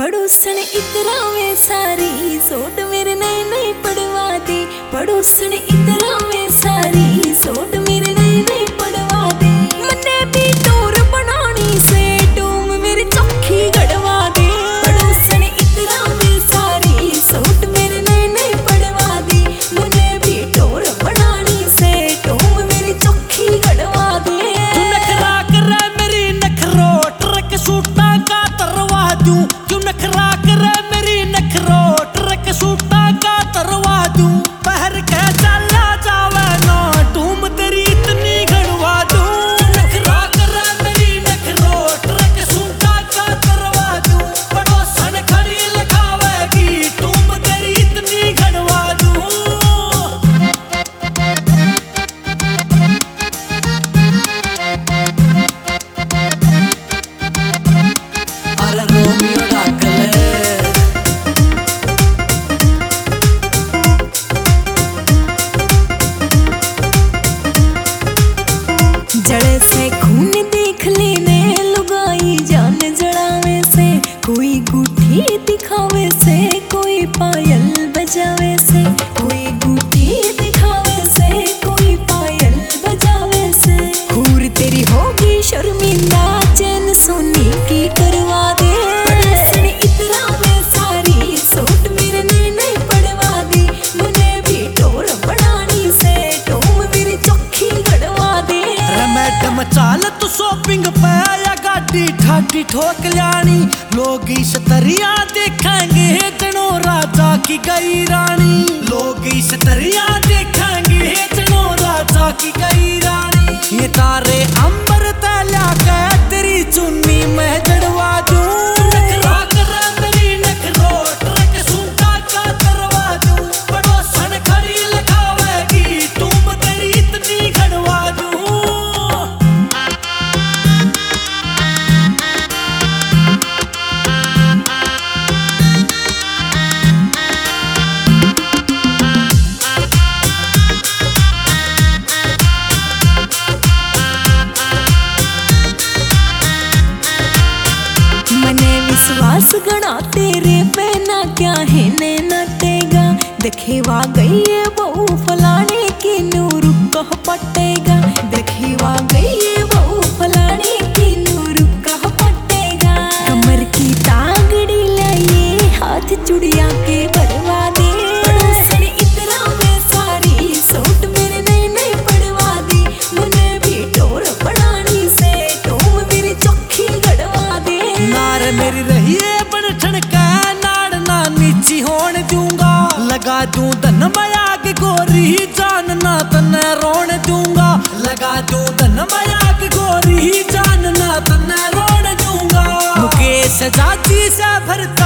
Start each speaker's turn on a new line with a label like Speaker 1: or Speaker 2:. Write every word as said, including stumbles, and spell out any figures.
Speaker 1: पड़ोसन इतरा में सारी सोट मेरे नए नए पड़वा दे। पड़ोसन इतरा में सारी सोट मेरे नए नए पड़वा दे। मन्ने भी टोर बनानी से टूम मेरे चौखी गड़वा दे। पड़ोसन इतरा में सारी सोट मेरे नए नए पड़वा दे। मन्ने भी टोर बनानी से टूम मेरी चौखी गड़वा दे।
Speaker 2: तू नखरा करे मेरी नखरो ट्रक सूटा का तरवा दूं। क्यों नखरा करे मेरी नखरो ट्रक सूटा का तरवा दूं। पहर के चला जावे ना टूम तेरी इतनी घड़वा दूं। नखरा करे मेरी नखरो ट्रक सूटा का तरवा दूं। पड़ोसन खड़ी लगावेगी टूम तेरी इतनी घड़वा दूं। अरे रोमियो डाकले
Speaker 1: जड़े से खून देख लेने लुगाई जान जड़ावे से। कोई गुठी दिखावे से कोई पायल बजावे से। कोई गुठी दिखावे से कोई पायल बजावे से। खूर तेरी होगी शर्मिंदा चैन सोनी की करवा दे। पड़ोसन इतरा में सारी सोट मेरे नए नए पड़वा दे। मुझे भी टोर बनानी से टूम मेरी चौखी गड़वा दे।
Speaker 2: मैडम चाल तू शॉपिंग पे या गाड़ी ठाटी ठोक लानी। लोग इस तरिया देखेंगे जनो राजा की गई रानी। लोग इस तरिया देखेंगे जनो राजा की गई रानी। ये तारे अंबर तैला के तेरी चुन्नी में जड़वा दूं। नखरा करे मेरी नखरो ट्रक सूटा का तरवा दूं। पड़ोसन खड़ी लगावेगी टूम तेरी इतनी घड़वा दूं।
Speaker 1: मने विश्वास गणा तेरे पे ना क्या है ने नटेगा। देखेवा गई है बहु फलाने की नूर कह पटेगा। देखेवा गई है बहु फलाने की नूर कह पटेगा। कमर की तागड़ी लाइए हाथ चुड़िया के भरवा दे। पड़ोसन इतरा में सारी सोट मेरे नए नए पड़वा दे। मुझे भी टोर बनानी से टूम मेरी चौखी गड़वा दे।
Speaker 2: नार मेरी रहिए बनठन का नाड़ ना नीची होन दूंगा। लगा दूं धन माया की गोरी जान ना तने रोन दूंगा। लगा दूं धन माया की गोरी जान ना तने रोन दूंगा। मुकेश जाति से भर